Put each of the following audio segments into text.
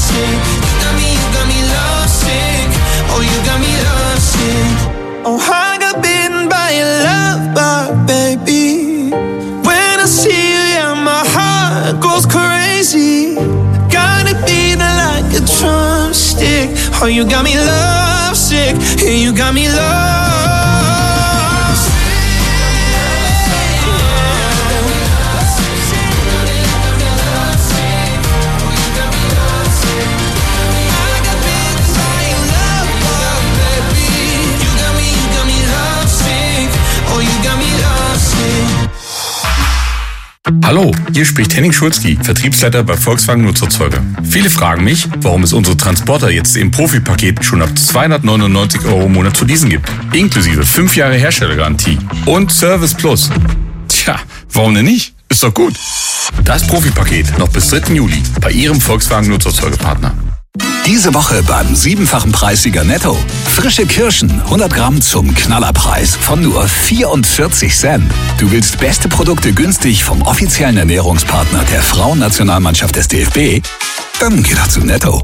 sick. You got me love sick. Oh, you got me love sick. Oh, I got bitten by your love bug, baby. When I see you, yeah, my heart goes crazy. Got it beating like a drumstick. Oh, you got me love sick. Yeah, you got me love sick. I got bitten by your love bug, baby. You got me love sick. Oh, you got me love sick. Hallo, hier spricht Henning Schulzki, Vertriebsleiter bei Volkswagen Nutzerzeuger. Viele fragen mich, warum es unsere Transporter jetzt im Profi-Paket schon ab 299 € im Monat zu leasen gibt. Inklusive 5 Jahre Herstellergarantie und Service Plus. Tja, warum denn nicht? Ist doch gut. Das Profi-Paket noch bis 3. Juli bei Ihrem Volkswagen Nutzerzeugerpartner. Diese Woche beim 7-fachen Preissieger Netto. Frische Kirschen, 100 Gramm zum Knallerpreis von nur 44 Cent. Du willst beste Produkte günstig vom offiziellen Ernährungspartner der Frauennationalmannschaft des DFB? Dann geh doch zu Netto.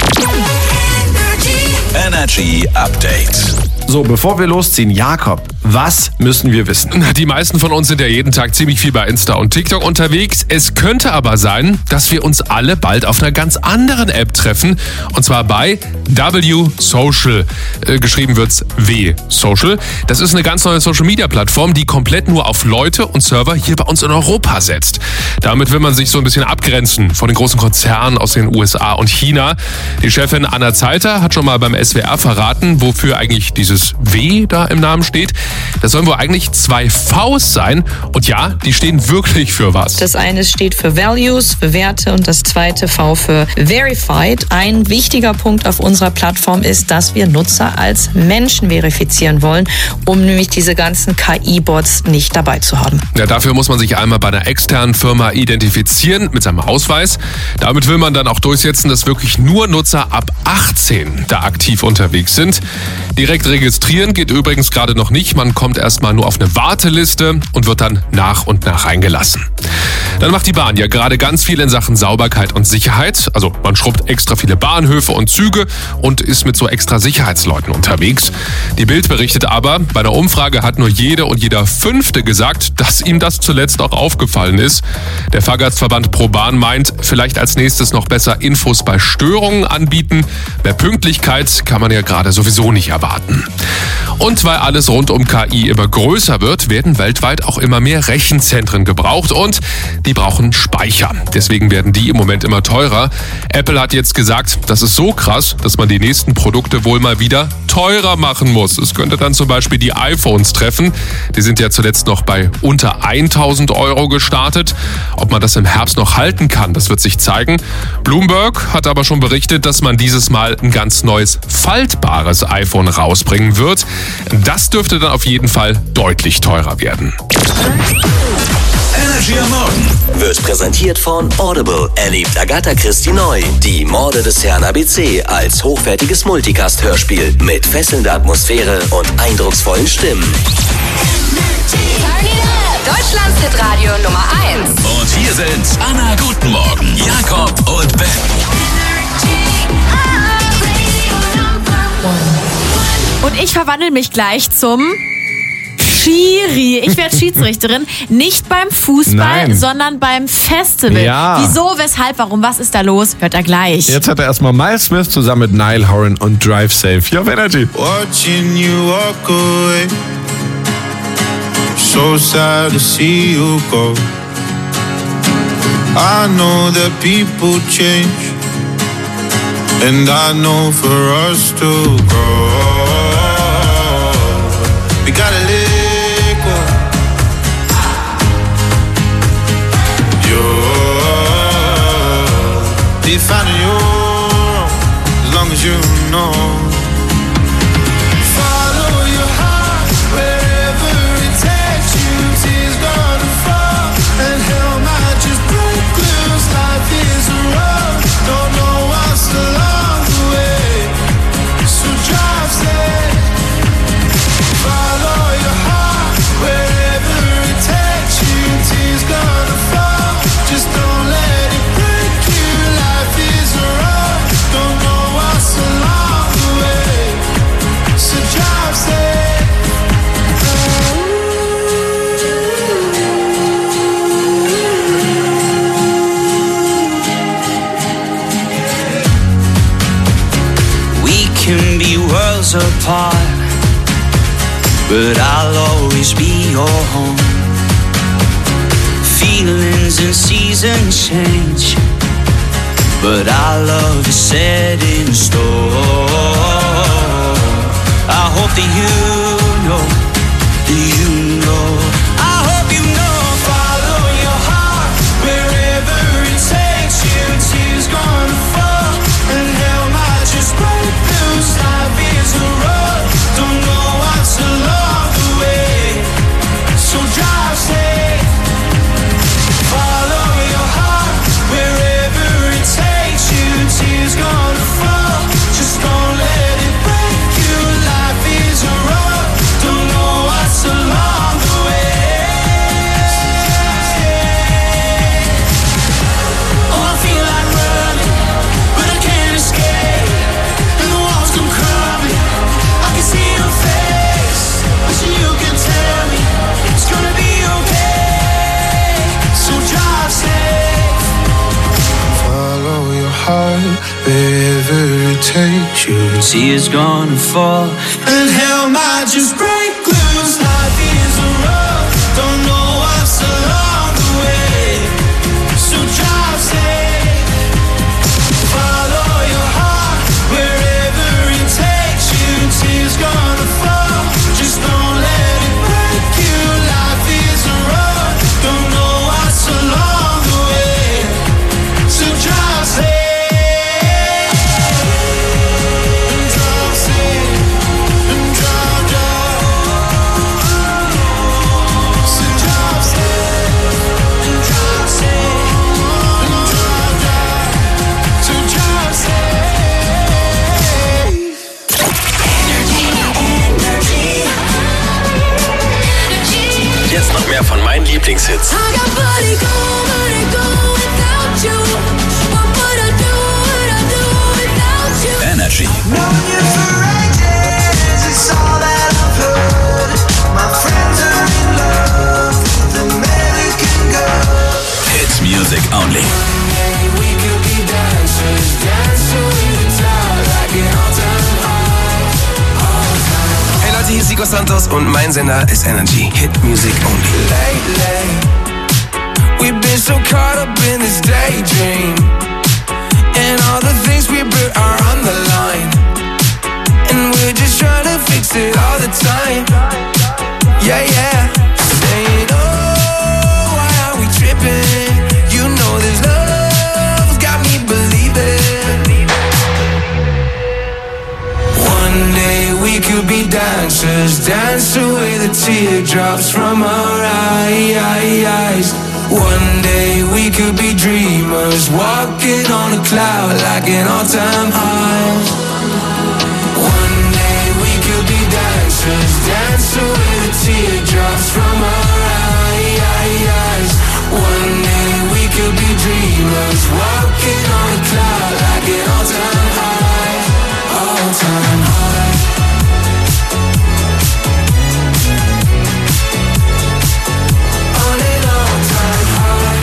Energy Update. So, bevor wir losziehen, Jakob, was müssen wir wissen? Die meisten von uns sind ja jeden Tag ziemlich viel bei Insta und TikTok unterwegs. Es könnte aber sein, dass wir uns alle bald auf einer ganz anderen App treffen. Und zwar bei W-Social. Geschrieben wird's W-Social. Das ist eine ganz neue Social-Media-Plattform, die komplett nur auf Leute und Server hier bei uns in Europa setzt. Damit will man sich so ein bisschen abgrenzen von den großen Konzernen aus den USA und China. Die Chefin Anna Zeilter hat schon mal beim SWR verraten, wofür eigentlich dieses W da im Namen steht. Das sollen wohl eigentlich 2 Vs sein. Und ja, die stehen wirklich für was. Das eine steht für Values, für Werte, und das zweite V für Verified. Ein wichtiger Punkt auf unserer Plattform ist, dass wir Nutzer als Menschen verifizieren wollen, um nämlich diese ganzen KI-Bots nicht dabei zu haben. Ja, dafür muss man sich einmal bei einer externen Firma identifizieren mit seinem Ausweis. Damit will man dann auch durchsetzen, dass wirklich nur Nutzer ab 18 da aktiv unterwegs sind. Direkt registrieren geht übrigens gerade noch nicht. Man kommt erstmal nur auf eine Warteliste und wird dann nach und nach reingelassen. Dann macht die Bahn ja gerade ganz viel in Sachen Sauberkeit und Sicherheit. Also man schrubbt extra viele Bahnhöfe und Züge und ist mit so extra Sicherheitsleuten unterwegs. Die Bild berichtet aber, bei einer Umfrage hat nur jede und jeder 5. gesagt, dass ihm das zuletzt auch aufgefallen ist. Der Fahrgastverband ProBahn meint, vielleicht als nächstes noch besser Infos bei Störungen anbieten. Mehr Pünktlichkeit kann man ja gerade sowieso nicht erwarten. Und weil alles rund um KI immer größer wird, werden weltweit auch immer mehr Rechenzentren gebraucht und die brauchen Speicher. Deswegen werden die im Moment immer teurer. Apple hat jetzt gesagt, das ist so krass, dass man die nächsten Produkte wohl mal wieder teurer machen muss. Es könnte dann zum Beispiel die iPhones treffen. Die sind ja zuletzt noch bei unter 1.000 € gestartet. Ob man das im Herbst noch halten kann, das wird sich zeigen. Bloomberg hat aber schon berichtet, dass man dieses Mal ein ganz neues faltbares iPhone rausbringen wird. Das dürfte dann auf jeden Fall deutlich teurer werden. Energy am Morgen wird präsentiert von Audible. Erlebt Agatha Christie neu. Die Morde des Herrn ABC als hochwertiges Multicast-Hörspiel mit fesselnder Atmosphäre und eindrucksvollen Stimmen. Deutschlands Hitradio Nummer 1. Und hier sind Anna Guten Morgen, Jakob und Ben. Und ich verwandle mich gleich zum Schiri. Ich werde Schiedsrichterin. Nicht beim Fußball, sondern beim Festival. Ja. Wieso, weshalb, warum, was ist da los? Hört er gleich. Jetzt hat er erstmal Miles Smith zusammen mit Niall Horan und Drive Safe. Hier auf Energy. Watching you walk away. So sad to see you go. I know that people change, and I know for us to grow, we gotta let go. You're finding your own, as long as you know. miles apart, but I'll always be your home. Feelings and seasons change, but our love is set in stone. I hope that you know, I hope you know. Follow your heart wherever it takes you. Tears gonna fall and hell might just break loose. Life is a road, don't know what's along the way, so drive safe. Follow your heart wherever it takes you. Tears gonna fall, just don't let it break you. Life is a road, don't know what's along the way. Oh, I feel like running, but I can't escape, and the walls come crumbling. I can see your face, wishing you could tell me it's gonna be okay, so drive safe. Follow your heart wherever it takes you. Tears gonna fall and hell might just break loose. Life is a road, don't know what's along the way, so drive safe. Follow your heart wherever it takes you. Tears gonna fall, just don't let it break you. Life is a road, don't know what's along the way, so drive safe. Drive safe, drive, so drive safe, drive safe, drive, so drive safe. Jetzt noch mehr von meinen Lieblingshits. Energy. Hits music only. Hey Leute, hier ist Zico Santos und mein Sender ist Energy. Hit music only. Lately, we've been so caught up in this daydream, and all the things we built are on the line, and we're just trying to fix it all the time. Yeah, yeah. Saying, oh, why are we tripping? You know this love's got me believing. One day we could be dancers, dance away the teardrops from our eyes. One day we could be dreamers, walking on a cloud like an all-time high. One day we could be dancers, dance away the teardrops from our eyes. One day we could be dreamers, walking on a cloud like an all-time high, all-time high. On an all-time high.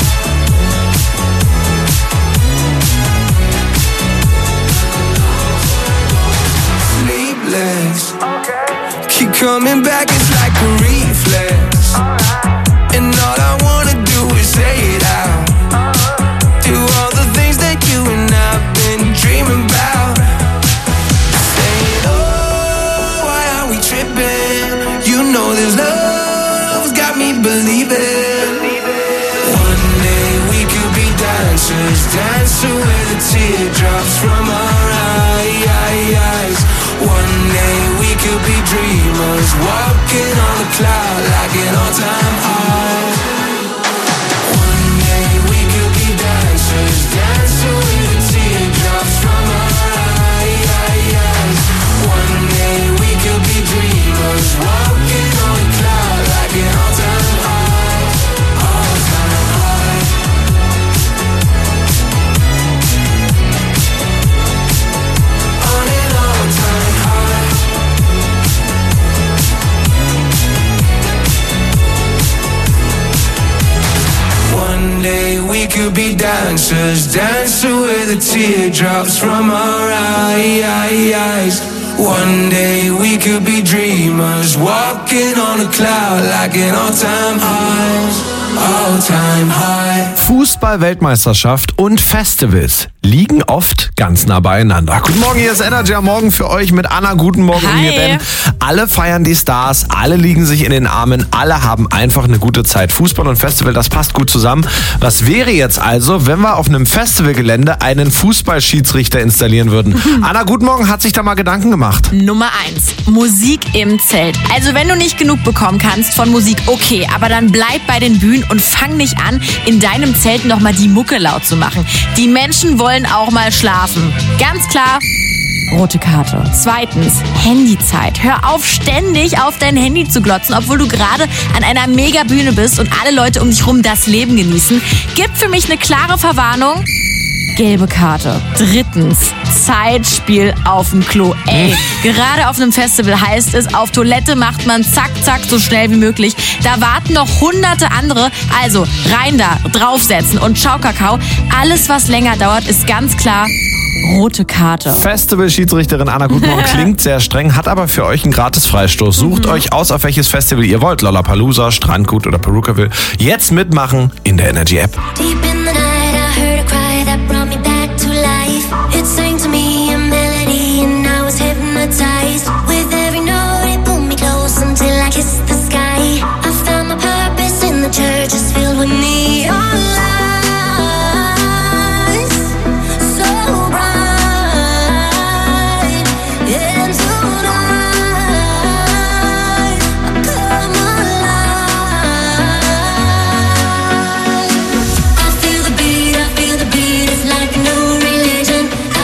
Sleepless, keep coming back, it's like a reflex. And all I wanna do is say it out. Do all the things that you and I've been dreaming about. Saying, oh, why are we tripping? You know this love's got me believing. One day we could be dancers, dance away the teardrops from our eyes. One day we could be dreamers, walking on a cloud like an all-time high. One day we could be dancers, dance away the teardrops from our eyes. One day we could be dreamers, walking on a cloud like an all-time high, all-time high. On an all-time high. One day we could be dancers, dance away the teardrops from our eyes. One day we could be dreamers, walking on a cloud like an all-time high. Fußball-Weltmeisterschaft und Festivals liegen oft ganz nah beieinander. Guten Morgen, hier ist Energy am Morgen für euch mit Anna. Guten Morgen und mir, Ben. Alle feiern die Stars, alle liegen sich in den Armen, alle haben einfach eine gute Zeit. Fußball und Festival, das passt gut zusammen. Was wäre jetzt also, wenn wir auf einem Festivalgelände einen Fußballschiedsrichter installieren würden? Anna, guten Morgen, hat sich da mal Gedanken gemacht? Nummer 1, Musik im Zelt. Also wenn du nicht genug bekommen kannst von Musik, okay, aber dann bleib bei den Bühnen und fang nicht an, in deinem Zelt nochmal die Mucke laut zu machen. Die Menschen wollen auch mal schlafen. Ganz klar, rote Karte. 2, Handyzeit. Hör auf, ständig auf dein Handy zu glotzen, obwohl du gerade an einer Megabühne bist und alle Leute um dich rum das Leben genießen. Gibt für mich eine klare Verwarnung. Gelbe Karte. 3, Zeitspiel auf dem Klo. Ey, gerade auf einem Festival heißt es, auf Toilette macht man zack, zack, so schnell wie möglich. Da warten noch hunderte andere. Also rein da, draufsetzen und ciao Kakao. Alles, was länger dauert, ist ganz klar rote Karte. Festival-Schiedsrichterin Anna, guten Morgen, klingt sehr streng, hat aber für euch einen Gratis-Freistoß. Sucht euch aus, auf welches Festival ihr wollt. Lollapalooza, Strandgut oder Perukaville. Jetzt mitmachen in der Energy-App. It sang to me a melody and I was hypnotized. With every note it pulled me close until I kissed the sky. I found my purpose in the church, it's filled with neon lights, so bright. And tonight I come alive. I feel the beat, it's like a new religion.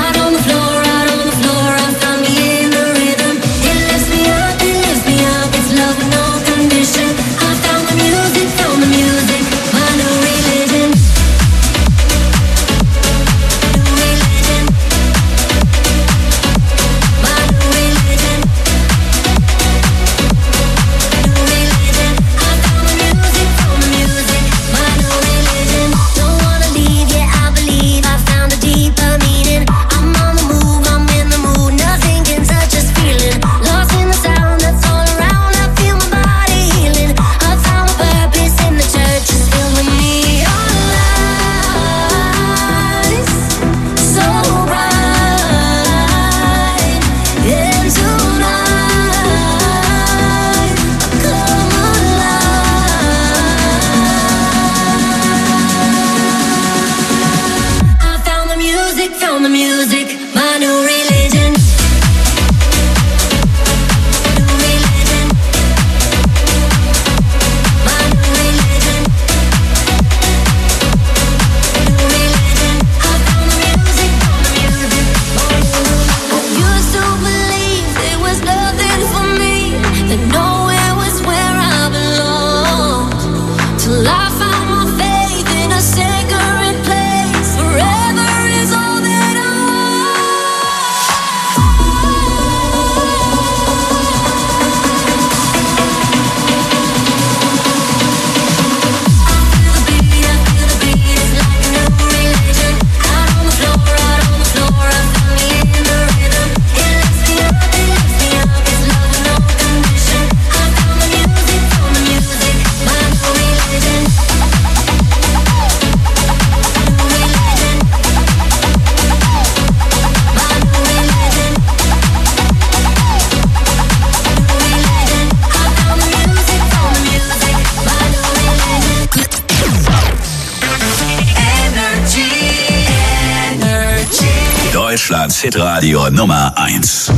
Deutschlands Hitradio Nummer 1.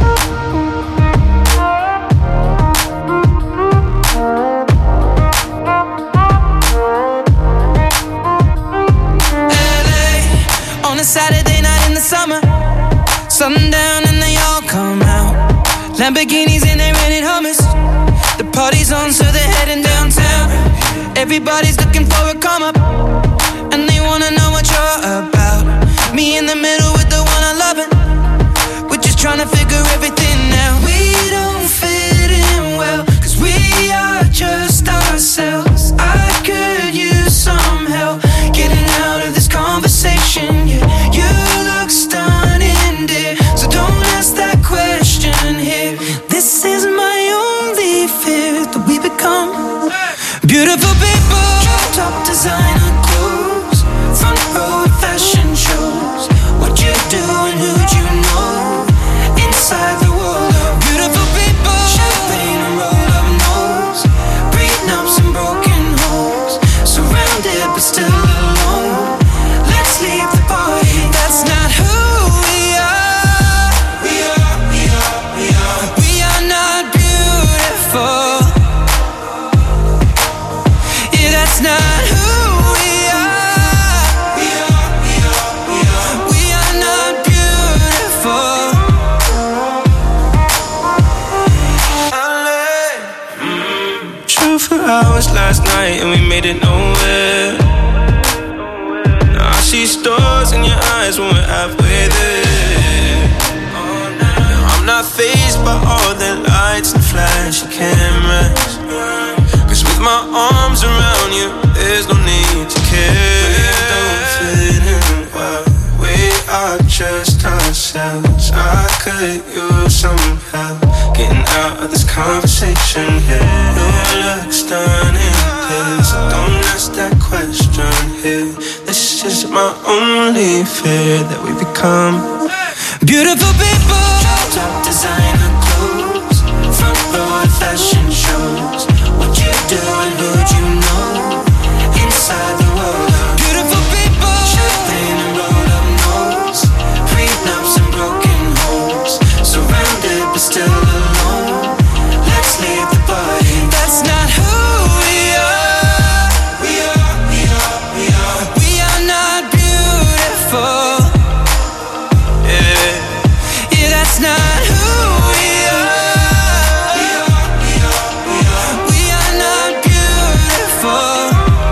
On a Saturday night in the summer, sundown and they all come out. Lamborghinis and they rented Hummers. The party's on, so they're heading downtown. Everybody's looking for a come up, and they wanna know what you're about. Me in the middle with the one I love it. We're just trying to figure everything out. We don't fit in well, 'cause we are just ourselves. I could use some help getting out of this conversation. Yeah, you look stunning, dear, so don't ask that question. lost last night and we made it nowhere. Now I see stars in your eyes when we're halfway there. Now I'm not fazed by all the lights and flashy cameras. Cause with my arms around you, there's no need to care. Don't fit in well, we are just ourselves. I could use some help getting out of this conversation here. Your looks done in here, so don't ask that question here. This is my only fear, that we become beautiful people. Top designer clothes, front row fashion shows. What you do and who'd you know? Inside the world of beautiful people. Champagne and rolled up nose, prenups and broken homes. Surrounded but still alone. Let's leave the party. That's not who we are. We are not beautiful. Yeah, that's not who we are. We are not beautiful.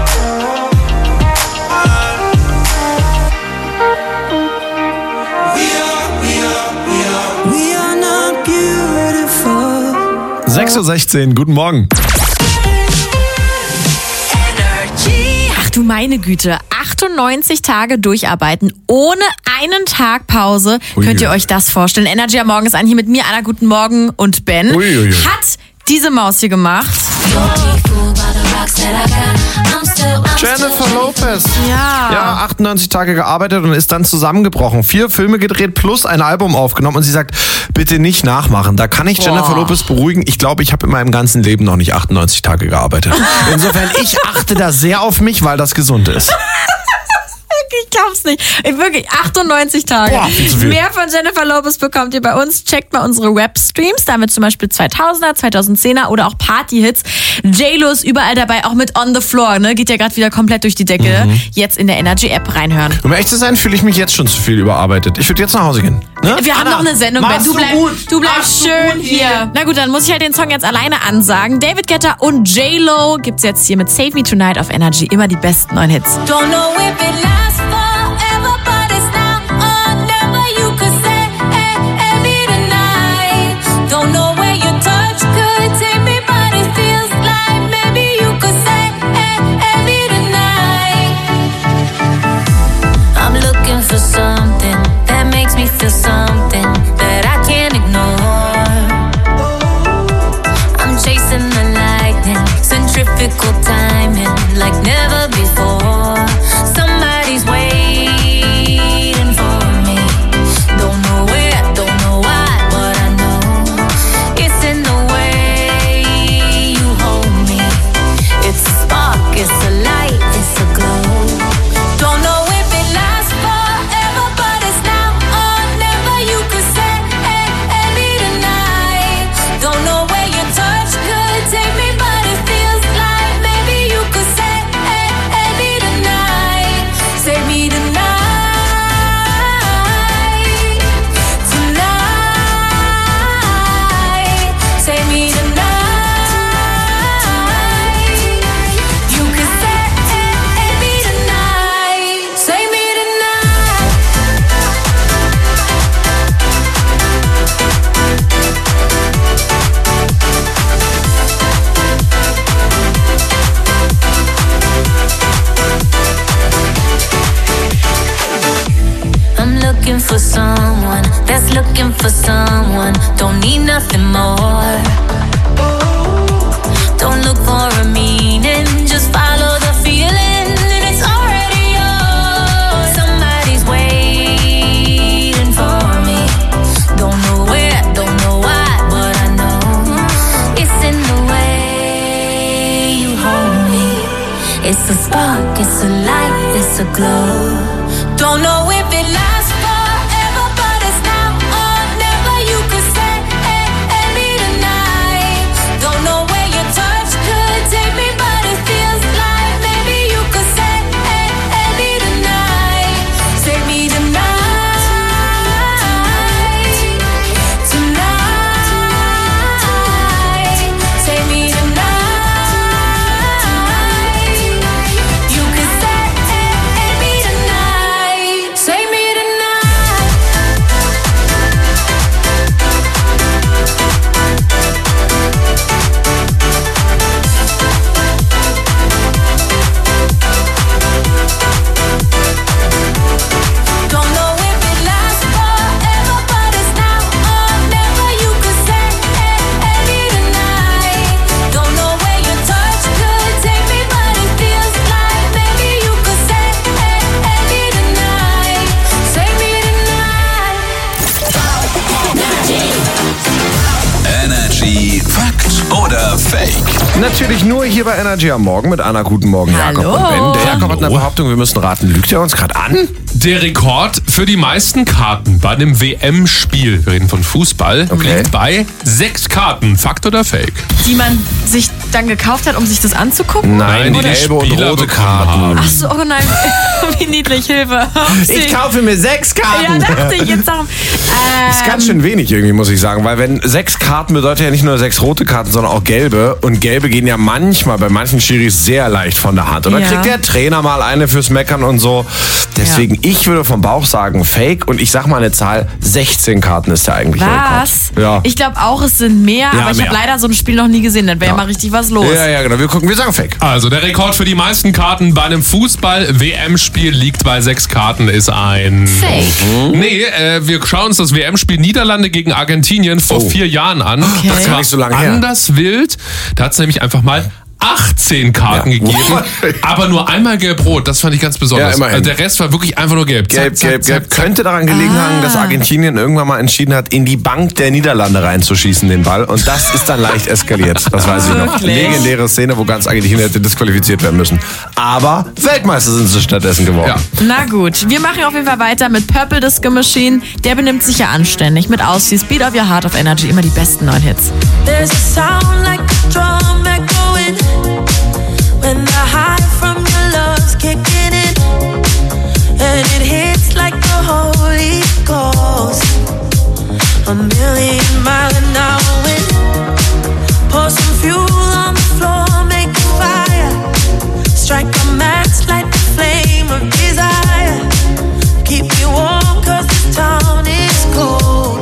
We are not beautiful. 6:16 Uhr, guten Morgen. Ach du meine Güte, 98 Tage durcharbeiten ohne einen Tag Pause. Könnt ihr euch das vorstellen? Energy am Morgen ist an, hier mit mir, Anna, guten Morgen und Ben. Hat diese Maus hier gemacht. Jennifer Lopez. Ja. 98 Tage gearbeitet und ist dann zusammengebrochen. 4 Filme gedreht plus ein Album aufgenommen und sie sagt, bitte nicht nachmachen. Da kann ich Jennifer Lopez beruhigen. Ich glaube, ich habe in meinem ganzen Leben noch nicht 98 Tage gearbeitet. Insofern, ich achte da sehr auf mich, weil das gesund ist. Ich glaub's nicht. Wirklich, 98 Tage. Boah, viel zu viel. Mehr von Jennifer Lopez bekommt ihr bei uns. Checkt mal unsere Webstreams. Da wird zum Beispiel 2000er, 2010er oder auch Partyhits. J-Lo ist überall dabei, auch mit On the Floor. Ne? Geht ja gerade wieder komplett durch die Decke. Jetzt in der Energy-App reinhören. Um ehrlich zu sein, fühle ich mich jetzt schon zu viel überarbeitet. Ich würde jetzt nach Hause gehen. Ne? Wir haben noch eine Sendung, Ben. Du bleibst schön hier. Na gut, dann muss ich halt den Song jetzt alleine ansagen. David Guetta und J-Lo gibt's jetzt hier mit Save Me Tonight auf Energy. Immer die besten neuen Hits. Don't know if it lasts forever, but it's now or never. You could say, hey, me tonight. Don't know where your touch could take me, but it feels like maybe you could say, hey, me tonight. I'm looking for something that makes me feel something that I can't ignore. I'm chasing the lightning, centrifugal timing like never before. Somebody's waiting for me. Don't know where, don't know why, but I know it's in the way you hold me. It's a spark, it's a light, it's a glow. Don't know if it lasts forever, but it's now or never. You could say, hey, me tonight. Don't know where your touch could take me, but it feels like maybe you could say, hey, me tonight. Save me tonight. Tonight. Save me tonight. You could say, me tonight. Save me tonight. I'm looking for someone that's looking for someone. Don't need nothing more. Don't look for a meaning, just follow the feeling, and it's already yours. Somebody's waiting for me. Don't know where, don't know why, but I know it's in the way you hold me. It's a spark, it's a light, it's a glow. Don't know if it lasts forever, but it's now or never. You could say, hey, me tonight. Don't know where your touch could take me, but it feels like maybe you could say, hey, me tonight. Save me tonight. Tonight. Save me tonight. Natürlich nur hier bei Energy am Morgen mit Anna. Guten Morgen, Jakob Hallo. und Ben. Der Jakob hat eine Behauptung, wir müssen raten. Lügt er uns gerade an? Der Rekord für die meisten Karten bei einem WM-Spiel, wir reden von Fußball, liegt bei 6 Karten. Fakt oder Fake? Die man sich dann gekauft hat, um sich das anzugucken? Nein, die die gelbe und Spieler rote bekommen Karten. haben. Ach so, oh nein, wie niedlich, Hilfe. Ich kaufe mir 6 Karten. Ja, dachte ich jetzt darum. Das ist ganz schön wenig irgendwie, muss ich sagen, weil wenn 6 Karten bedeutet ja nicht nur 6 rote Karten, sondern auch gelbe. Und gelbe gehen ja manchmal bei manchen Schiris sehr leicht von der Hand. Und dann Ja. kriegt der Trainer mal eine fürs Meckern und so. Deswegen, ich würde vom Bauch sagen Fake und ich sag mal eine Zahl, 16 Karten ist der eigentliche Was? Rekord. Ja. Ich glaube auch, es sind mehr, Ja, aber ich mehr. habe leider so ein Spiel noch nie gesehen. Dann wäre ja mal richtig was los. Ja, genau. Wir sagen Fake. Also der Rekord für die meisten Karten bei einem Fußball-WM-Spiel liegt bei 6 Karten, ist ein... Fake. Nee, wir schauen uns das WM-Spiel Niederlande gegen Argentinien vor 4 Jahren an. Okay. Das gar war nicht so lange her. anders wild. Da hat es nämlich einfach mal 18 Karten Ja. gegeben, aber nur einmal gelb-rot. Das fand ich ganz besonders. Ja, immerhin. Also der Rest war wirklich einfach nur gelb. Gelb, Zack, gelb, zack, gelb. zack, zack. Könnte daran gelegen haben, dass Argentinien irgendwann mal entschieden hat, in die Bank der Niederlande reinzuschießen, den Ball. Und das ist dann leicht eskaliert. Das weiß ich noch. Wirklich? Legendäre Szene, wo ganz Argentinien hätte disqualifiziert werden müssen. Aber Weltmeister sind sie stattdessen geworden. Ja. Na gut, wir machen auf jeden Fall weiter mit Purple Disco Machine. Der benimmt sich ja anständig mit Aussie, Speed of Your Heart of Energy. Immer die besten neuen Hits. There's a sound like a drum echoing when the high from your love's kicking in, and it hits like the Holy Ghost. A million mile an hour wind. Pour some fuel on the floor, make a fire. Strike a match, light the flame of desire. Keep me warm 'cause this town is cold.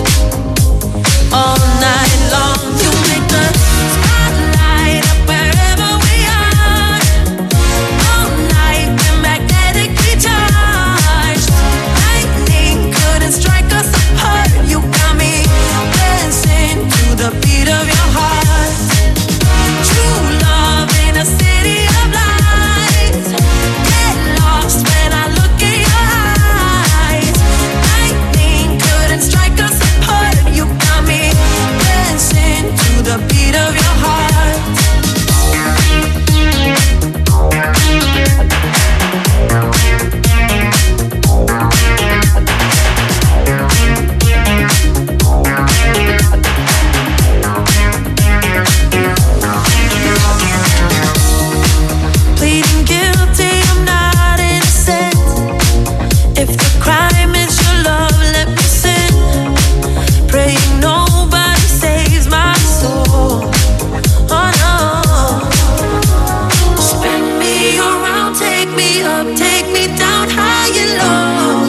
All night long you make the spotlight up wherever we are. All night we're magnetically charged. Lightning couldn't strike us apart. You got me dancing to the beat of your heart. True love in a city of lights. Get lost when I look in your eyes. Lightning couldn't strike us apart. You got me dancing to the beat of your heart. Pleading guilty, I'm not innocent. If the crime is your love, let me sin. Praying nobody saves my soul. Oh no. Spin me around, take me up, take me down high and low.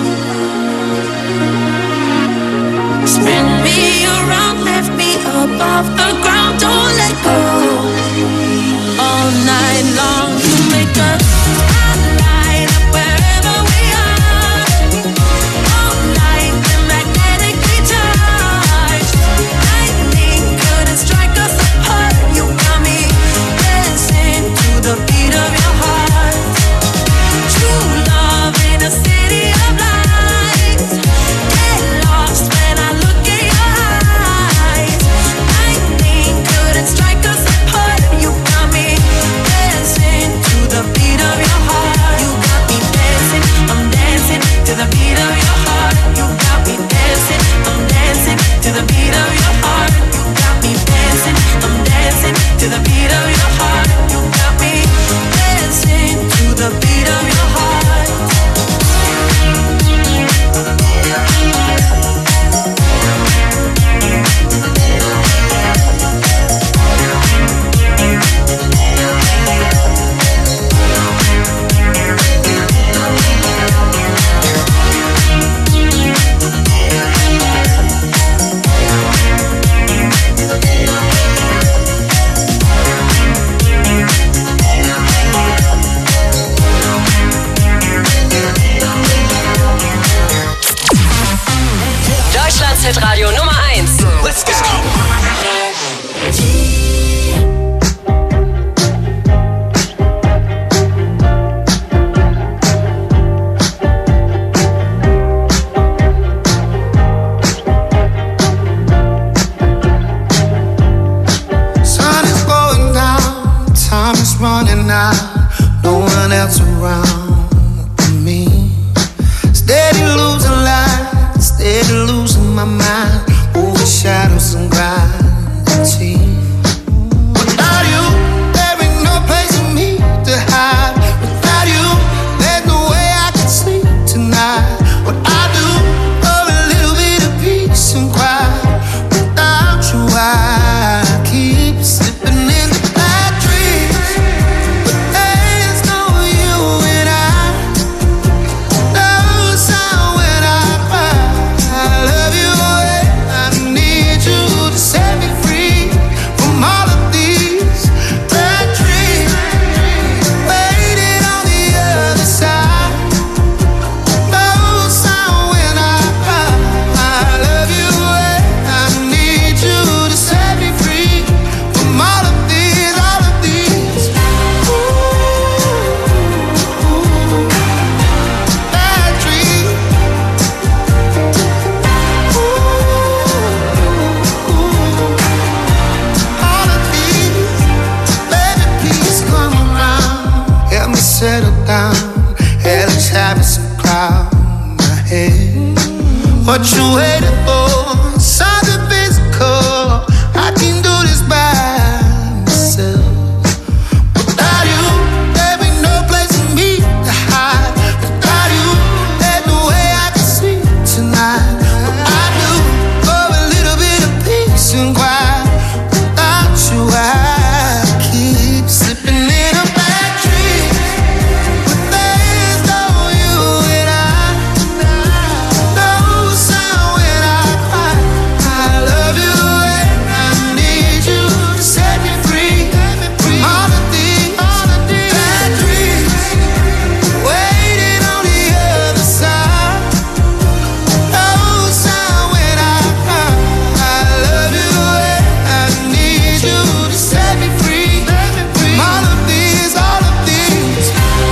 Spin me around, lift me up off the ground, don't let go. All night long you make a spotlight up wherever we are. All night we're magnetically charged. Lightning couldn't strike us apart. You got me dancing to the beat of your heart. True love in a city of lights. Get lost when I look in your eyes. Lightning couldn't strike us apart. You got me dancing to the beat of your heart. You got me dancing, I'm dancing to the beat of your heart. You got me dancing, I'm dancing to the beat of your heart. You got me dancing, I'm dancing to the beat of your heart. You got me dancing to the beat of your heart. Deutschlands Hitradio Nummer 1. Let's go. Sun is going down. what you waiting for? Something physical. I can do this by myself. Without you, there be no place for me to hide. Without you, there's no way I can sleep tonight. But I do for a little bit of peace and quiet. Without you, I keep slipping in a bad dream. But there's no you and I. No sound when I cry. I love you and I need you to set me free. All of these bad dreams waiting on the other side. No sound when I cry. I love you and I need you to set me free. All of these bad dreams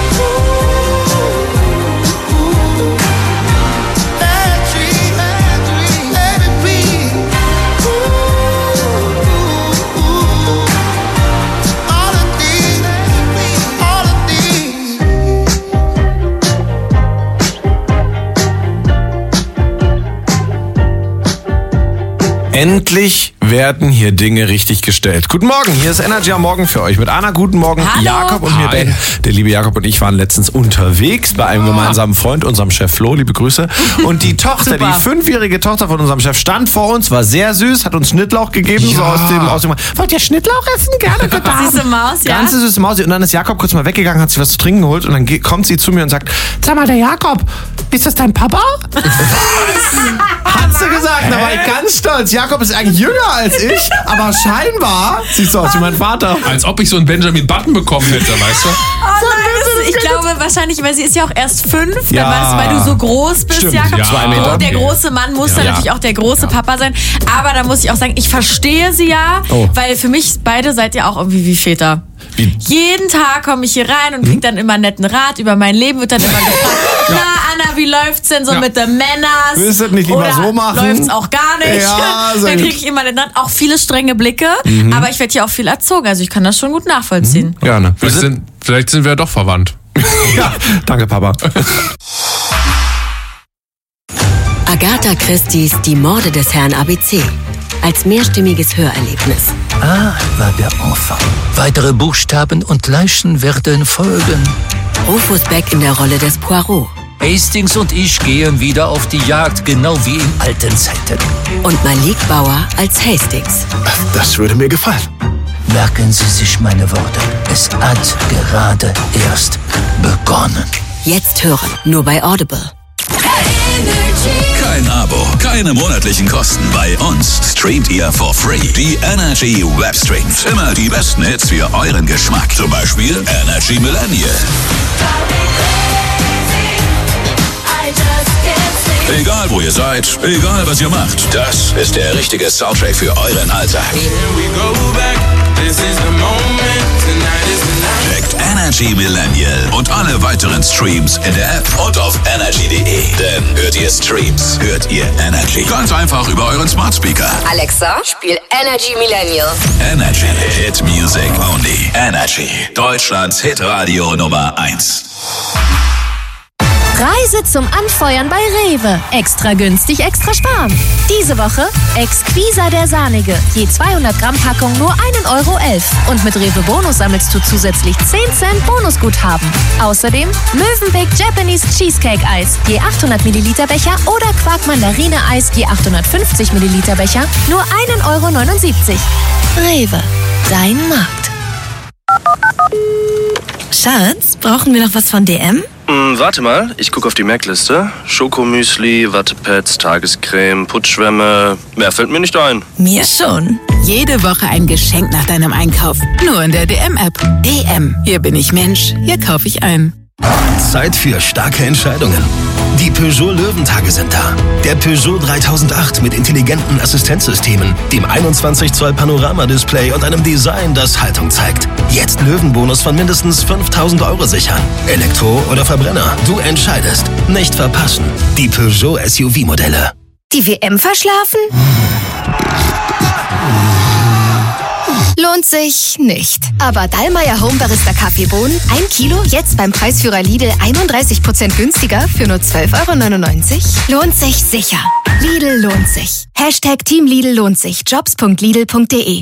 let me be. All of these. Endlich werden hier Dinge richtig gestellt. Guten Morgen, hier ist Energy am Morgen für euch mit Anna. Guten Morgen, Hallo. Jakob und mir Hi. Ben. Der liebe Jakob und ich waren letztens unterwegs bei einem gemeinsamen Freund, unserem Chef Flo, liebe Grüße. Und die Tochter, die Super. 5-jährige Tochter von unserem Chef stand vor uns, war sehr süß, hat uns Schnittlauch gegeben, so aus dem wollt ihr Schnittlauch essen? Gerne getan. Süße Maus, ja. Ganz süße Maus. Und dann ist Jakob kurz mal weggegangen, hat sich was zu trinken geholt und dann kommt sie zu mir und sagt, sag mal, der Jakob, ist das dein Papa? Hat sie gesagt, da war ich ganz stolz. Jakob ist eigentlich jünger als ich, aber scheinbar siehst du aus wie mein Vater. Als ob ich so einen Benjamin Button bekommen hätte, weißt du? Oh nein, ich glaube wahrscheinlich, weil sie ist ja auch erst 5, Ja. dann war es, weil du so groß bist, Stimmt, Jakob. ja. 2 Meter. Und der große Mann muss dann Ja. natürlich auch der große Papa sein. Aber da muss ich auch sagen, ich verstehe sie ja, Oh. weil für mich beide seid ihr auch irgendwie wie Väter. Wie? Jeden Tag komme ich hier rein und krieg dann immer einen netten Rat über mein Leben, wird dann immer gefragt, na Anna, wie läuft's denn so Ja. mit den Männern? Willst du das nicht lieber Oder so machen? läuft's auch gar nicht? Ja, sehr dann gut. kriege ich immer den Rat, auch viele strenge Blicke, aber ich werde hier auch viel erzogen, also ich kann das schon gut nachvollziehen. Gerne. Vielleicht sind wir doch verwandt. Ja, danke, Papa. Agatha Christie's Die Morde des Herrn ABC. Als mehrstimmiges Hörerlebnis. A war der Anfang. Weitere Buchstaben und Leichen werden folgen. Rufus Beck in der Rolle des Poirot. Hastings und ich gehen wieder auf die Jagd, genau wie in alten Zeiten. Und Malik Bauer als Hastings. Das würde mir gefallen. Merken Sie sich meine Worte. Es hat gerade erst begonnen. Jetzt hören, nur bei Audible. Kein Abo, keine monatlichen Kosten. Bei uns streamt ihr for free die Energy Webstreams. Immer die besten Hits für euren Geschmack. Zum Beispiel Energy Millennial. Egal wo ihr seid, egal was ihr macht, das ist der richtige Soundtrack für euren Alltag. Checkt Energy Millennial und alle weiteren Streams in der App und auf energy.de. Denn hört ihr Streams, hört ihr Energy. Ganz einfach über euren Smart Speaker. Alexa, spiel Energy Millennial. Energy Hit Music Only. Energy, Deutschlands Hitradio Nummer 1. Reise zum Anfeuern bei Rewe. Extra günstig, extra sparen. Diese Woche Exquisa der Sahnige. Je 200 Gramm Packung nur 1,11 €. Und mit Rewe Bonus sammelst du zusätzlich 10 Cent Bonusguthaben. Außerdem Mövenpick Japanese Cheesecake Eis. Je 800 Milliliter Becher oder Quark Mandarine Eis. Je 850 Milliliter Becher. Nur 1,79 €. Rewe. Dein Markt. Schatz, brauchen wir noch was von DM? Warte mal, ich gucke auf die Merkliste. Schokomüsli, Wattepads, Tagescreme, Putzschwämme. Mehr fällt mir nicht ein. Mir schon. Jede Woche ein Geschenk nach deinem Einkauf. Nur in der DM-App. DM. Hier bin ich Mensch. Hier kaufe ich ein. Zeit für starke Entscheidungen. Die Peugeot Löwentage sind da. Der Peugeot 3008 mit intelligenten Assistenzsystemen, dem 21 Zoll Panoramadisplay und einem Design, das Haltung zeigt. Jetzt Löwenbonus von mindestens 5.000 € sichern. Elektro oder Verbrenner, du entscheidest. Nicht verpassen. Die Peugeot SUV-Modelle. Die WM verschlafen? Lohnt sich nicht. Aber Dallmayr Home Barista Kaffeebohnen, 1 Kilo, jetzt beim Preisführer Lidl 31% günstiger für nur 12,99 €. Lohnt sich sicher. Lidl lohnt sich. #Team Lidl lohnt sich. Jobs.lidl.de.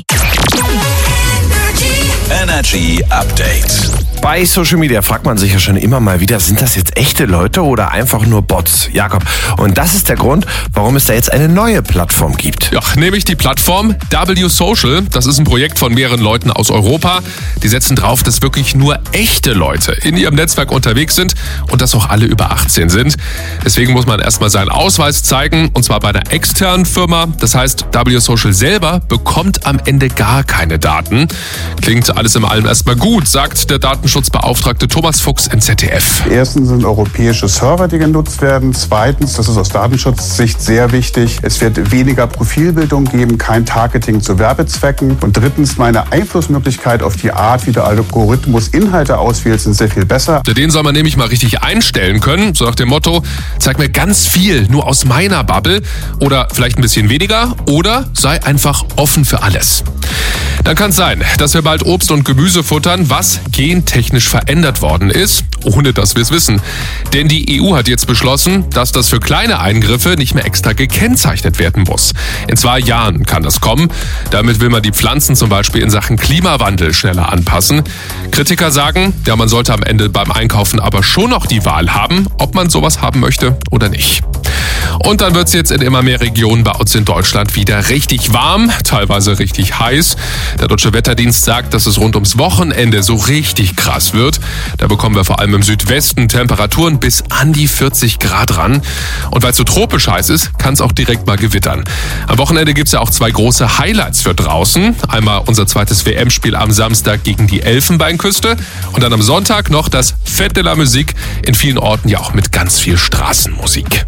Energy Update. Bei Social Media fragt man sich ja schon immer mal wieder, sind das jetzt echte Leute oder einfach nur Bots? Jakob, und das ist der Grund, warum es da jetzt eine neue Plattform gibt. Ja, nämlich die Plattform W Social. Das ist ein Projekt von mehreren Leuten aus Europa. Die setzen drauf, dass wirklich nur echte Leute in ihrem Netzwerk unterwegs sind und dass auch alle über 18 sind. Deswegen muss man erstmal seinen Ausweis zeigen, und zwar bei einer externen Firma. Das heißt, W Social selber bekommt am Ende gar keine Daten. Klingt alles in allem erstmal gut, sagt der Datenschutzbeauftragte Thomas Fuchs im ZDF. Erstens sind europäische Server, die genutzt werden. Zweitens, das ist aus Datenschutzsicht sehr wichtig, es wird weniger Profilbildung geben, kein Targeting zu Werbezwecken. Und drittens, meine Einflussmöglichkeit auf die Art, wie der Algorithmus Inhalte auswählt, sind sehr viel besser. Den soll man nämlich mal richtig einstellen können, so nach dem Motto, zeig mir ganz viel, nur aus meiner Bubble, oder vielleicht ein bisschen weniger, oder sei einfach offen für alles. Dann kann es sein, dass wir bald Obst und Gemüse futtern, was gentechnisch verändert worden ist, ohne dass wir es wissen. Denn die EU hat jetzt beschlossen, dass das für kleine Eingriffe nicht mehr extra gekennzeichnet werden muss. In 2 Jahren kann das kommen. Damit will man die Pflanzen zum Beispiel in Sachen Klimawandel schneller anpassen. Kritiker sagen, ja, man sollte am Ende beim Einkaufen aber schon noch die Wahl haben, ob man sowas haben möchte oder nicht. Und dann wird es jetzt in immer mehr Regionen bei uns in Deutschland wieder richtig warm, teilweise richtig heiß. Der Deutsche Wetterdienst sagt, dass es rund ums Wochenende so richtig krass wird. Da bekommen wir vor allem im Südwesten Temperaturen bis an die 40 Grad ran. Und weil es so tropisch heiß ist, kann es auch direkt mal gewittern. Am Wochenende gibt es ja auch 2 große Highlights für draußen. Einmal unser zweites WM-Spiel am Samstag gegen die Elfenbeinküste und dann am Sonntag noch das Fête de la Musique, in vielen Orten ja auch mit ganz viel Straßenmusik.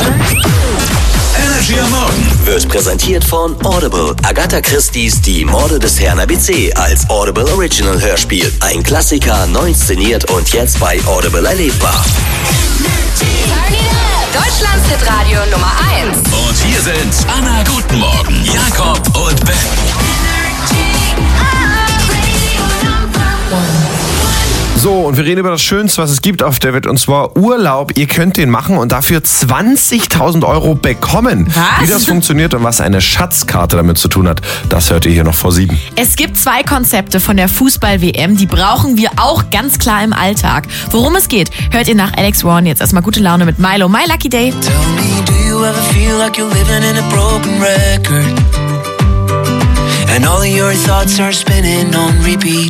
Energy am Morgen Wird präsentiert von Audible. Agatha Christie's Die Morde des Herrn ABC als Audible Original Hörspiel. Ein Klassiker, neu inszeniert und jetzt bei Audible erlebbar. Deutschlands Hitradio Nummer 1. Und hier sind Anna, guten Morgen, Jakob und Ben. So, und wir reden über das Schönste, was es gibt auf der Welt, und zwar Urlaub. Ihr könnt den machen und dafür 20.000 € bekommen. Was? Wie das funktioniert und was eine Schatzkarte damit zu tun hat, das hört ihr hier noch vor 7. Es gibt 2 Konzepte von der Fußball-WM, die brauchen wir auch ganz klar im Alltag. Worum es geht, hört ihr nach Alex Warren. Jetzt erstmal gute Laune mit Milo, My Lucky Day. Tell me, do you ever feel like you're living in a broken record? And all of your thoughts are spinning on repeat.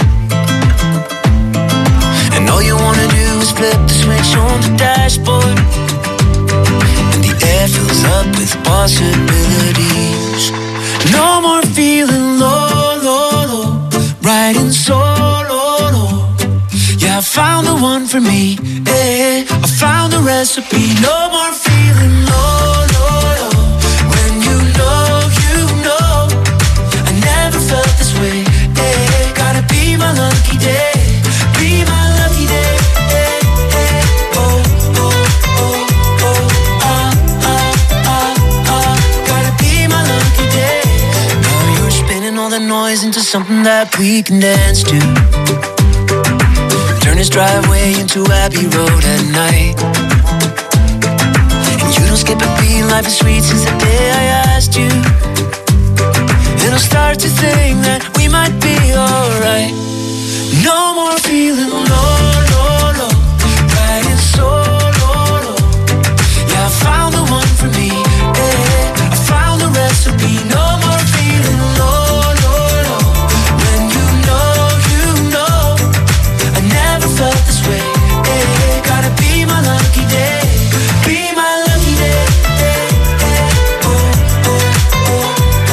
And all you wanna do is flip the switch on the dashboard. And the air fills up with possibilities. No more feeling low, low, low. Riding solo, low. Yeah, I found the one for me. Yeah, I found the recipe. No more feeling low, low, low. When you know, I never felt this way. Yeah, gotta be my lucky day. Be my lucky day. Oh, oh, oh, oh. Gotta be my lucky day. Now you're spinning all the noise into something that we can dance to. Turn this driveway into Abbey Road at night. And you don't skip a beat, life is sweet since the day I asked you. And I'll start to think that we might be alright. No more feeling low, low, low. Riding solo, low. Yeah, I found the one for me. Yeah, I found the recipe. No more feeling low, low, low. When you know, I never felt this way. Yeah, gotta be my lucky day. Be my lucky day. Oh, oh, oh,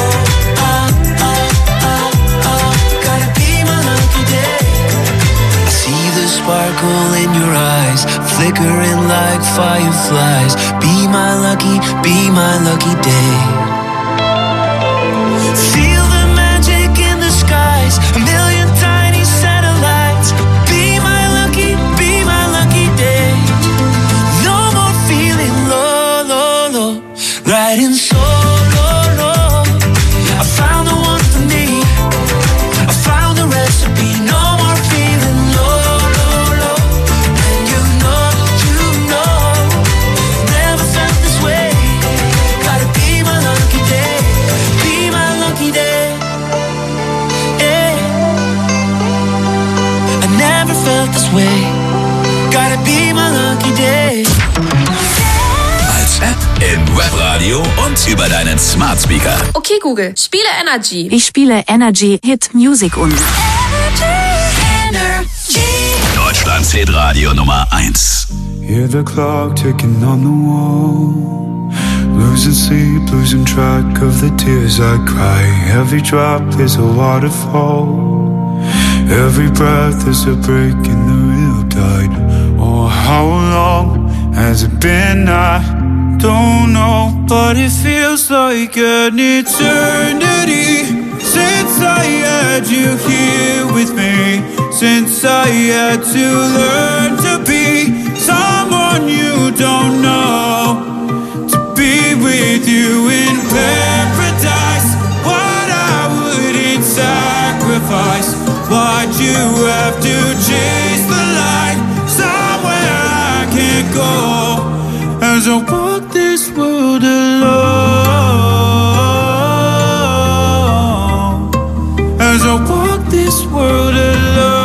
oh. Gotta be my lucky day. I see the sparkle in your eyes, flickering like fireflies. Be my lucky day. Feel the magic in the skies, a million tiny satellites. Be my lucky day. No more feeling low, low, low. Riding solo, low. I found the one for me. I Webradio und über deinen Smart Speaker. Okay, Google, spiele Energy. Ich spiele Energy Hit Music und Deutschlands Hitradio Nummer 1. Hear the clock ticking on the wall. Losing sleep, losing track of the tears I cry. Every drop is a waterfall. Every breath is a break in the real tide. Oh, how long has it been? I don't know, but it feels like an eternity since I had you here with me. Since I had to learn to be someone you don't know, to be with you in paradise. What I wouldn't sacrifice. Why'd you have to chase the light somewhere I can't go? As I walk this world alone, as I walk this world alone.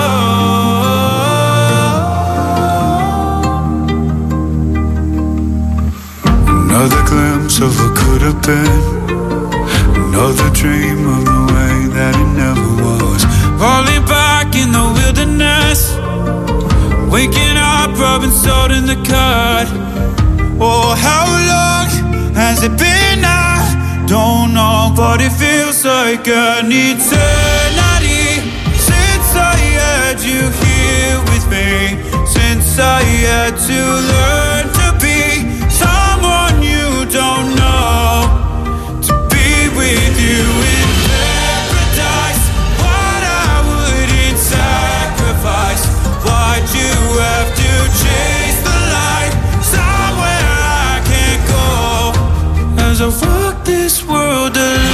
Another glimpse of what could have been, another dream of the way that it never was. Falling back in the wilderness, waking up, rubbing salt in the cut. Oh, how long has it been? I don't know, but it feels like an eternity since I had you here with me. Since I had to learn to be someone you don't know, to be with you in paradise. What I wouldn't sacrifice. Why'd you have to chase the light somewhere I can't go? As I walk this world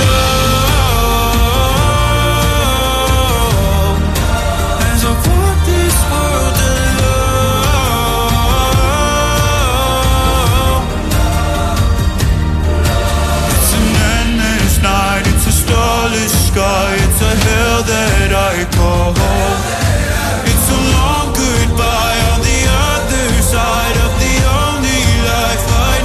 alone, as I walk this world alone. It's an endless night, it's a starless sky, it's a hell that I call home. It's a long goodbye on the other side of the only life I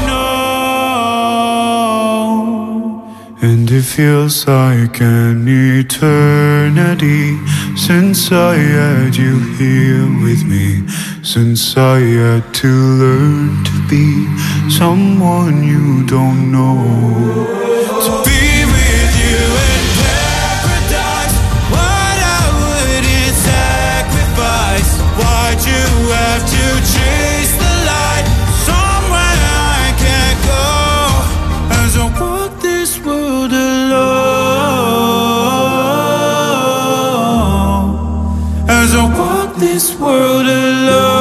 know. And it feels like an eternity since I had you here with me. Since I had to learn to be someone you don't know. To be with you in paradise. What I wouldn't sacrifice. Why'd you have to chase the light somewhere I can't go? As I walk this world alone, as I walk this world alone.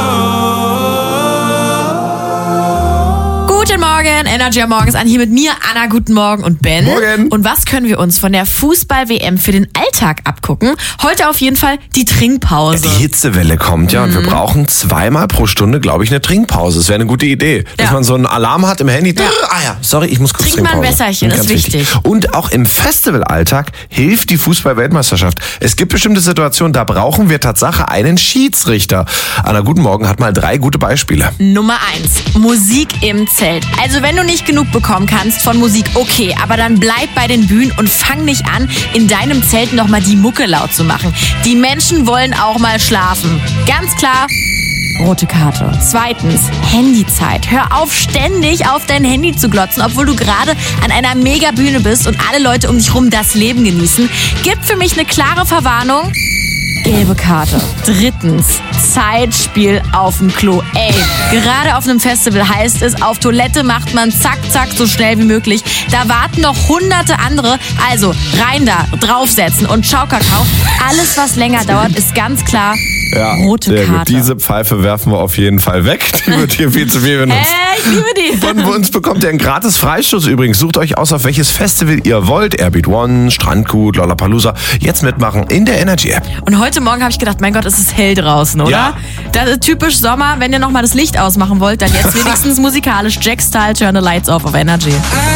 Guten Morgen, Energy am Morgens an. Hier mit mir, Anna, guten Morgen und Ben. Morgen. Und was können wir uns von der Fußball-WM für den Alltag abgucken? Heute auf jeden Fall die Trinkpause. Die Hitzewelle kommt, ja, und wir brauchen 2-mal pro Stunde, glaube ich, eine Trinkpause. Das wäre eine gute Idee. Dass man so einen Alarm hat im Handy. Sorry, ich muss kurz Trink mal ein Trinkpause. Wässerchen, das ist wichtig. Und auch im Festivalalltag hilft die Fußball-Weltmeisterschaft. Es gibt bestimmte Situationen, da brauchen wir Tatsache einen Schiedsrichter. Anna, guten Morgen, hat mal 3 gute Beispiele. Nummer 1, Musik im Zelt. Also wenn du nicht genug bekommen kannst von Musik, okay, aber dann bleib bei den Bühnen und fang nicht an, in deinem Zelt nochmal die Mucke laut zu machen. Die Menschen wollen auch mal schlafen. Ganz klar, rote Karte. 2, Handyzeit. Hör auf, ständig auf dein Handy zu glotzen, obwohl du gerade an einer Megabühne bist und alle Leute um dich rum das Leben genießen. Gibt für mich eine klare Verwarnung. Gelbe Karte. 3, Zeitspiel auf dem Klo. Ey, gerade auf einem Festival heißt es, auf Toilette macht man zack, zack, so schnell wie möglich. Da warten noch hunderte andere. Also rein da, draufsetzen und ciao Kakao. Alles, was länger dauert, ist ganz klar rote sehr Karte. gut. Diese Pfeife werfen wir auf jeden Fall weg. Die wird hier viel zu viel benutzt. Ich liebe die. Von uns bekommt ihr einen gratis Freistoß übrigens. Sucht euch aus, auf welches Festival ihr wollt. Airbeat One, Strandgut, Lollapalooza. Jetzt mitmachen in der Energy App. Und heute Morgen habe ich gedacht, mein Gott, es ist hell draußen, oder? Ja. Das ist typisch Sommer. Wenn ihr nochmal das Licht ausmachen wollt, dann jetzt wenigstens musikalisch Jack-Style Turn the Lights Off auf Energy.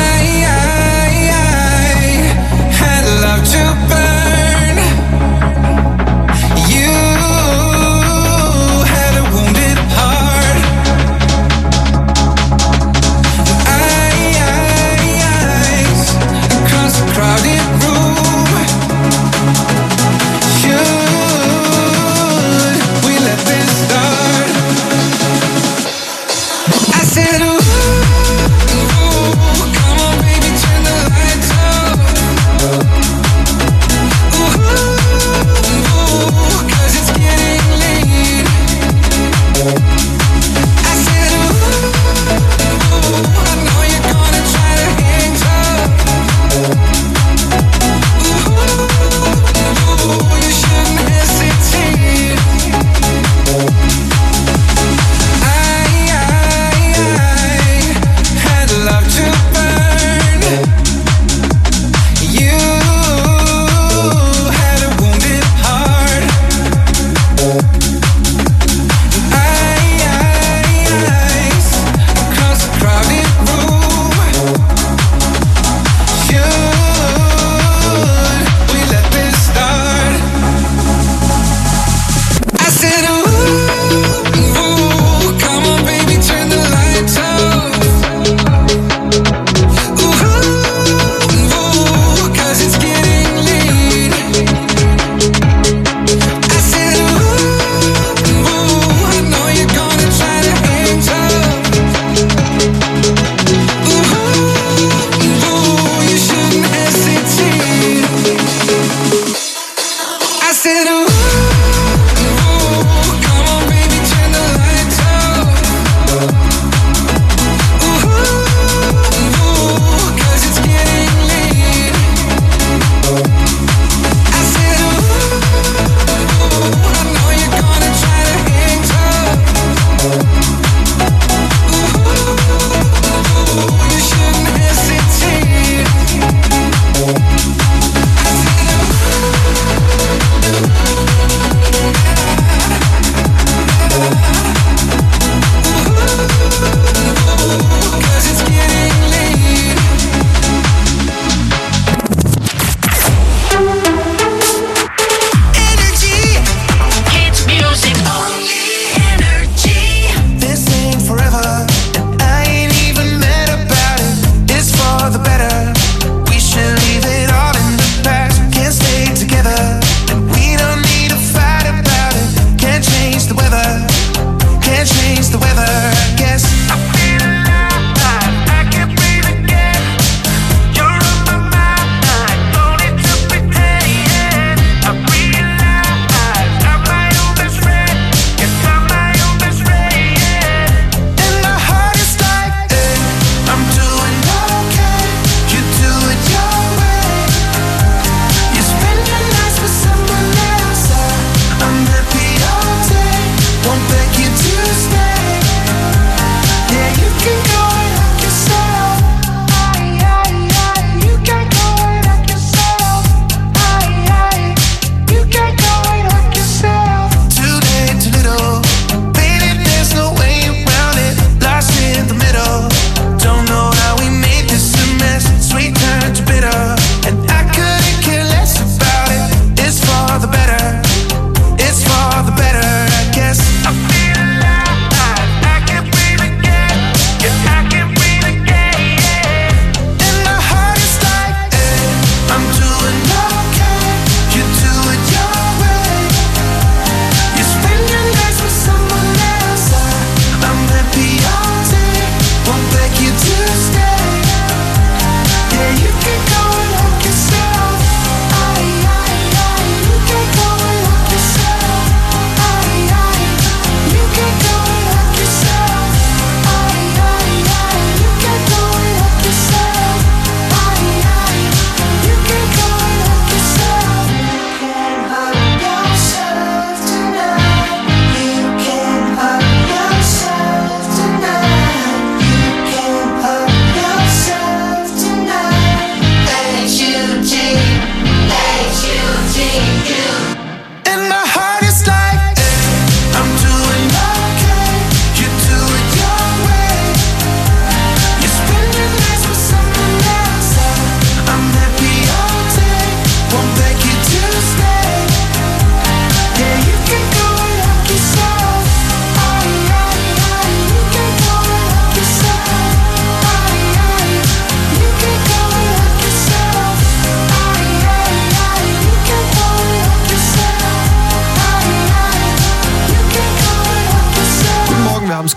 had love to burn. You had a wounded heart. I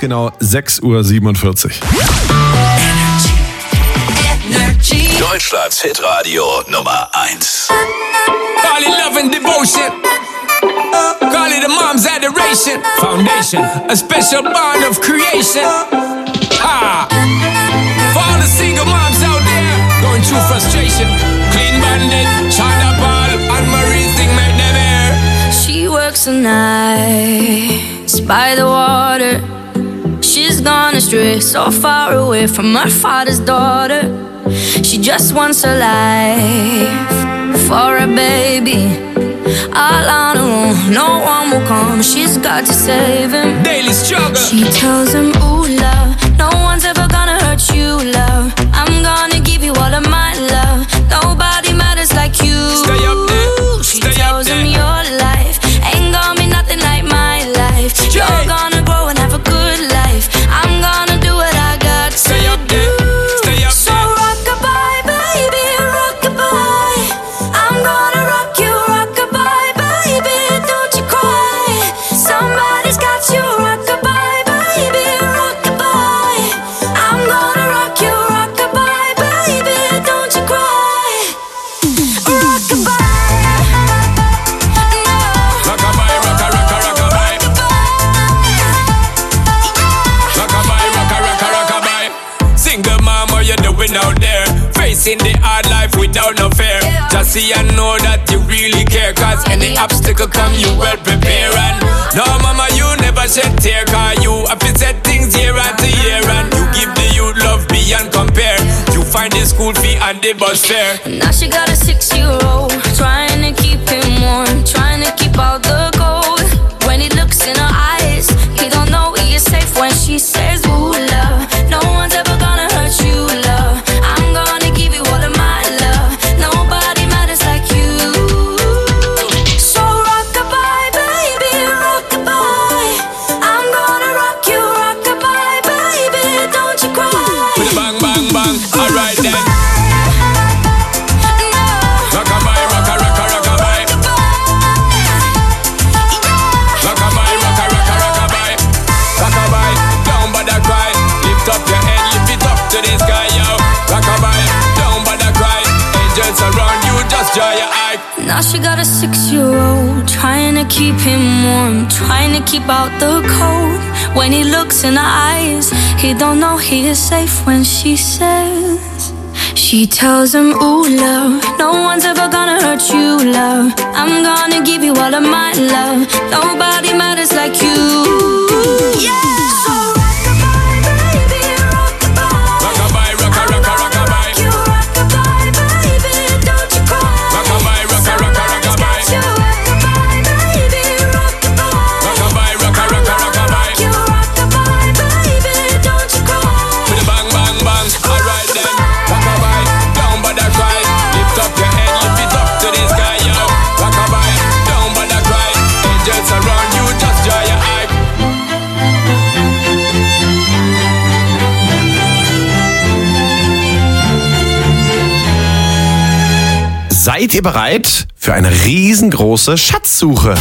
genau 6:47 Uhr. Deutschlands Hitradio Nummer 1. Call it love and devotion. Call it a mom's adoration. Foundation, a special bond of creation. Ha! For all the single moms out there going through frustration. Clean Bandit, Shonda Paul, and Marie thing make them air. She works the nights by the water. She's gone astray, so far away from her father's daughter. She just wants a life for a baby. All on her own, no one will come. She's got to save him. Daily struggle. She tells him, ooh, love, no one's ever gonna hurt you, love. I'm gonna give you all of my love. Nobody matters like you. Stay up there. She tells him your life ain't gonna be nothing like my life. You're gonna grow and have a good life. I'm gonna do what I got to Stay up there. Stay up so there. rock-a-bye, baby, rock-a-bye. I'm gonna rock you, rock-a-bye, baby, don't you cry. Somebody's got you, rock-a-bye, baby, rock-a-bye. I'm gonna rock you, rock-a-bye, baby, don't you cry. Rock-a-bye. Rockabye, rocka, rocka, rockabye. Rockabye, rocka, rocka, rockabye. Single mom, what you doing out there? Facing the hard life without no fear. Just see and know that you really care. Cause any obstacle come, you well prepare. And no, mama, you never shed tear. Cause you have to set things year after year. And you give the youth love beyond compare. You find the school fee and the bus fare. Now she got a 6-year-old, trying to keep him warm, trying to keep out the cold. When he looks in her eyes, he don't know he is safe when she says, ooh, love, no one's ever gonna hurt you, love. I'm gonna give you all of my love. Nobody matters like you. So rock-a-bye, baby, rock-a-bye. I'm gonna rock you, rock-a-bye, baby, don't you cry. With a bang, bang, bang. Alright then. Rockabye, rocka, rocka, rockabye. Rockabye, rocka, rocka, rockabye. Rockabye, don't bother cry. Lift up your head, lift it up to the sky, yo. Rockabye, don't bother cry. Angels around you, just dry your eye. Now she got a 6-year-old, trying to keep him warm, trying to keep out the cold. When he looks in her eyes, he don't know he is safe when she says. She tells him, ooh, love, no one's ever gonna hurt you, love. I'm gonna give you all of my love. Nobody matters like you. Yeah. So rock-a-bye, baby, rock-a-bye. Rockabye, rocka, rocka, rockabye. You rock-a-bye, baby, don't you cry. Rockabye, rocka, rocka, rockabye. You rock-a-bye, baby, rock-a-bye. Rockabye, rocka, rocka, rockabye. You rock-a-bye, baby, don't you cry. With a bang, bang, bang. Alright then. Rockabye, don't bother cry. Lift up your head, lift it up to the sky, yo. Rockabye, don't bother cry. Angels around you, just dry your eye. Seid ihr bereit für eine riesengroße Schatzsuche?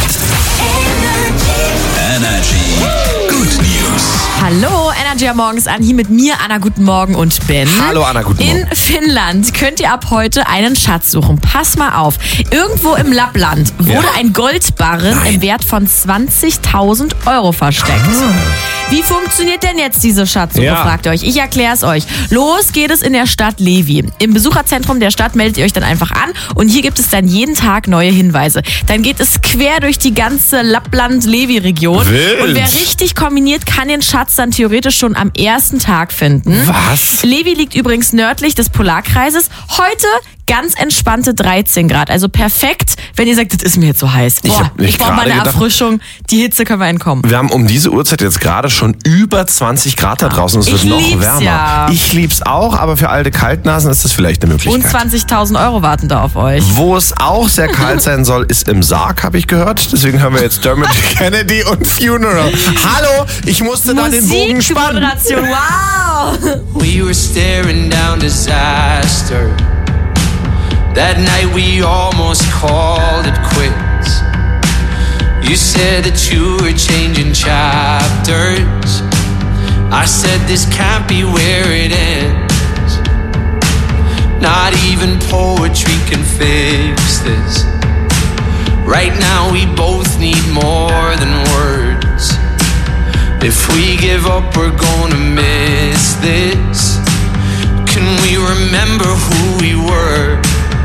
Energy. Good News. Hallo, Energy am Morgens an, hier mit mir, Anna, guten Morgen und Ben. Hallo Anna, guten Morgen. In Finnland könnt ihr ab heute einen Schatz suchen. Pass mal auf, irgendwo im Lappland wurde ein Goldbarren im Wert von 20.000 Euro versteckt. Wie funktioniert denn jetzt diese Schatzsuche, fragt ihr euch. Ich erkläre es euch. Los geht es in der Stadt Levi. Im Besucherzentrum der Stadt meldet ihr euch dann einfach an und hier gibt es dann jeden Tag neue Hinweise. Dann geht es quer durch die ganze Lappland-Levi-Region. Und wer richtig kombiniert, kann den Schatz dann theoretisch schon am ersten Tag finden. Was? Levi liegt übrigens nördlich des Polarkreises. Heute ganz entspannte 13 Grad. Also perfekt, wenn ihr sagt, das ist mir jetzt so heiß. Ich brauche mal eine Erfrischung. Die Hitze können wir entkommen. Wir haben um diese Uhrzeit jetzt gerade schon über 20 Grad da draußen. Es wird noch wärmer. Ja. Ich lieb's auch, aber für alte Kaltnasen ist das vielleicht eine Möglichkeit. Und 20.000 Euro warten da auf euch. Wo es auch sehr kalt sein soll, ist im Sarg, habe ich gehört. Deswegen hören wir jetzt Dermot Kennedy und Funeral. Hallo, ich musste da den Bogen spannen. Wow! We were staring down disaster. That night we almost called it quits. You said that you were changing chapters. I said this can't be where it ends. Not even poetry can fix this. Right now we both need more than words. If we give up, we're gonna miss this. Can we remember who we were?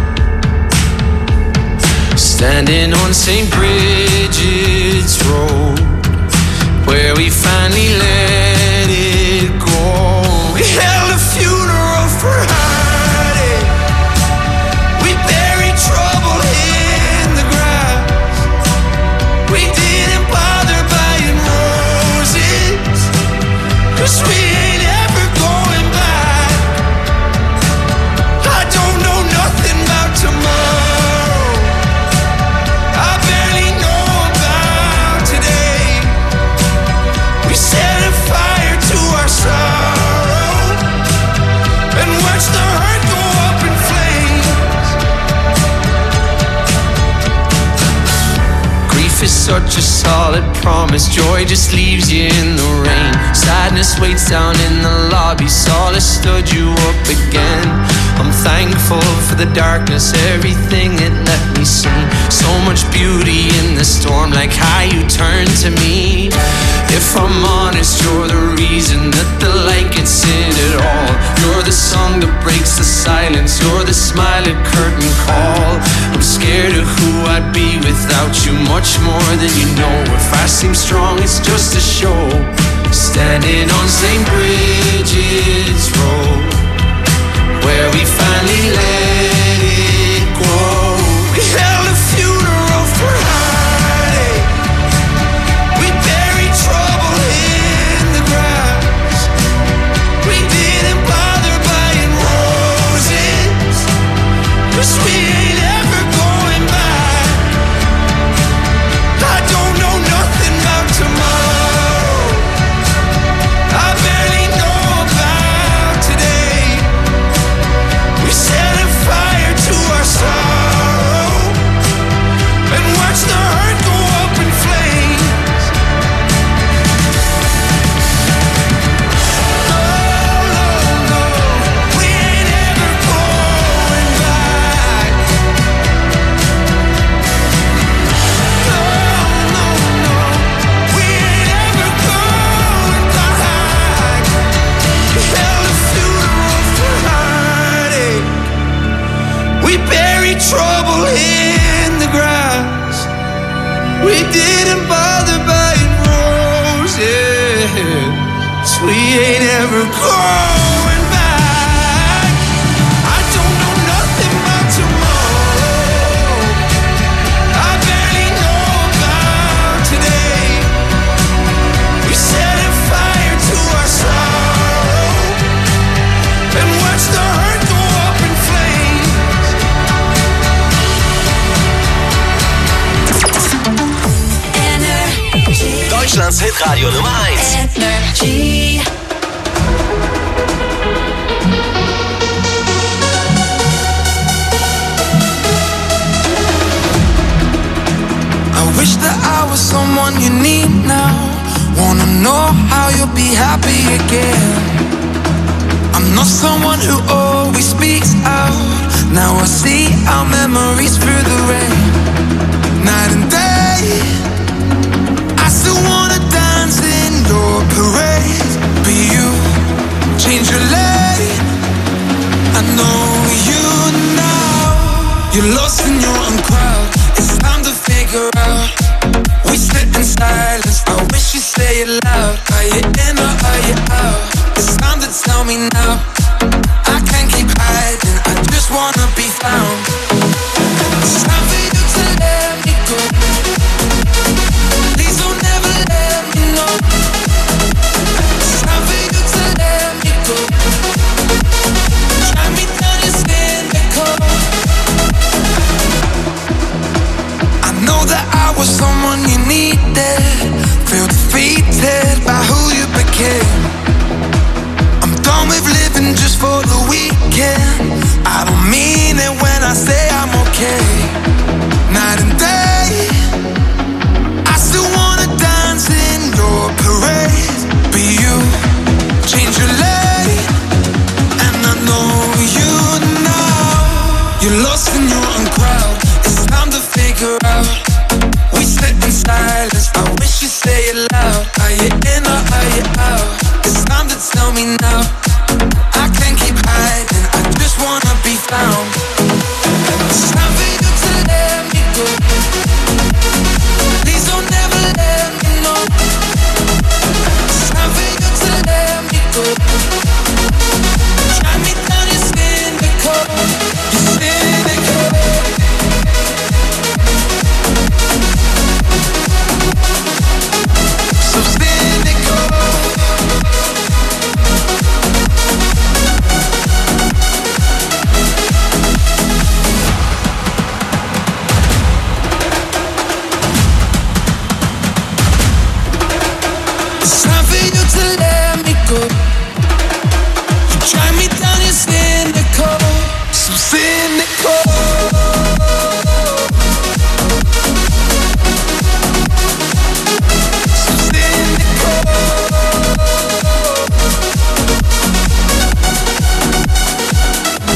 Standing on St. Bridget's Road, where we finally let it go. We held a funeral for heartache. We buried trouble in the grass. We didn't bother buying roses, 'cause we ain't ever going back. I don't know nothing about tomorrow. I barely know about today. We set a fire to our sorrow and watch the hurt go up in flames. Grief is such a solid promise. Joy just leaves you in the rain. Sadness waits down in the lobby. Solace stood you up again. I'm thankful for the darkness, everything it let me see. So much beauty in the storm, like how you turn to me. If I'm honest, you're the reason that the light gets in at all. You're the song that breaks the silence. You're the smile at curtain call. I'm scared of who I'd be without you, much more than you know. If I seem strong, it's just a show. Standing on St. Bridget's Road, where we finally let it go. We held a funeral for heartache. We buried trouble in the grass. We didn't bother buying roses, 'cause we ain't ever going back. I don't know nothing about tomorrow. I barely know about today. We set a fire to our sorrow and watch the hurt go up in flames. Oh, no, no, we ain't ever going back. No, no, no, we ain't ever going back. We held a funeral for heartache. We buried trouble in the grass. We didn't bother buying roses, 'cause we ain't ever going back. I don't know nothing about tomorrow. I barely know about today. We set a fire to our sorrow and watch the hurt go up in flames. Deutschlands Hitradio Nummer 1. Energy. I wish that I was someone you need now. Wanna know how you'll be happy again. I'm not someone who always speaks out. Now I see our memories through the rain. Night and day, I still wanna dance in your parade. But you change your lane. I know you now. You're lost in your own crowd. It's time to figure out. We sit in silence. I wish you say it loud. Are you in or are you out? It's time to tell me now. I can't keep hiding. I just wanna be found. It's time for you to let me go. Please don't ever let me know. It's time for you to let me go. Drag me down your cynical. I know that I was someone you needed. Feel defeated by who you became. I'm done with living just for the weekend. I don't mean it when I say I'm okay. Night and day, I still wanna dance in your parade. But you You're lost in your own crowd. It's time to figure out. We sit in silence. I wish you'd say it loud. Are you in or are you out? It's time to tell me now.